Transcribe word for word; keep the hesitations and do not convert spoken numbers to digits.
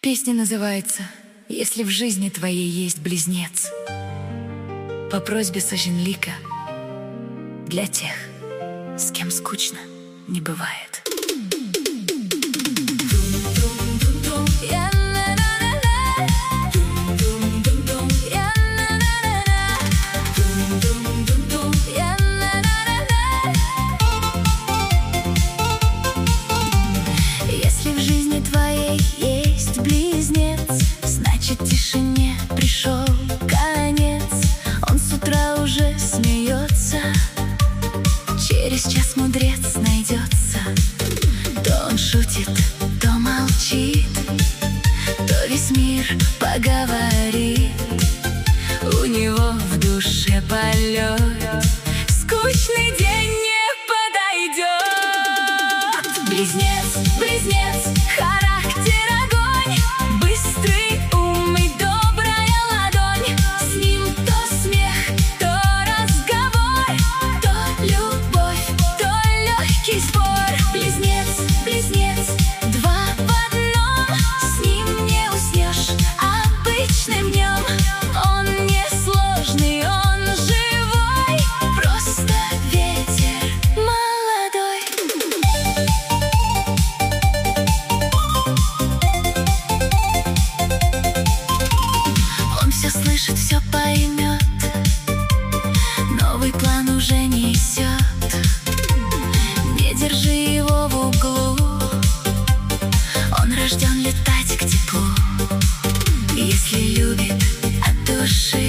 Песня называется «Если в жизни твоей есть близнец». По просьбе Соженлика для тех, с кем скучно не бывает. Если в жизни твоей есть близнец, значит тишине пришел конец. Он с утра уже смеется, через час мудрец найдется. То он шутит, то молчит, то весь мир поговорит. У него в душе полет, скучный день не подойдет. Близнец, близнец, характер огонь, быстрый ум и добрая ладонь. С ним то смех, то разговор, то любовь, то легкий спор. Близнец, близнец, два в одном, с ним не уснешь обычным днем. Он не сложный, он живой, просто ветер молодой. Он все слышит, все поймет, новый план уже несет. Не держи его в углу, он рожден летать к теплу. Если любит от души,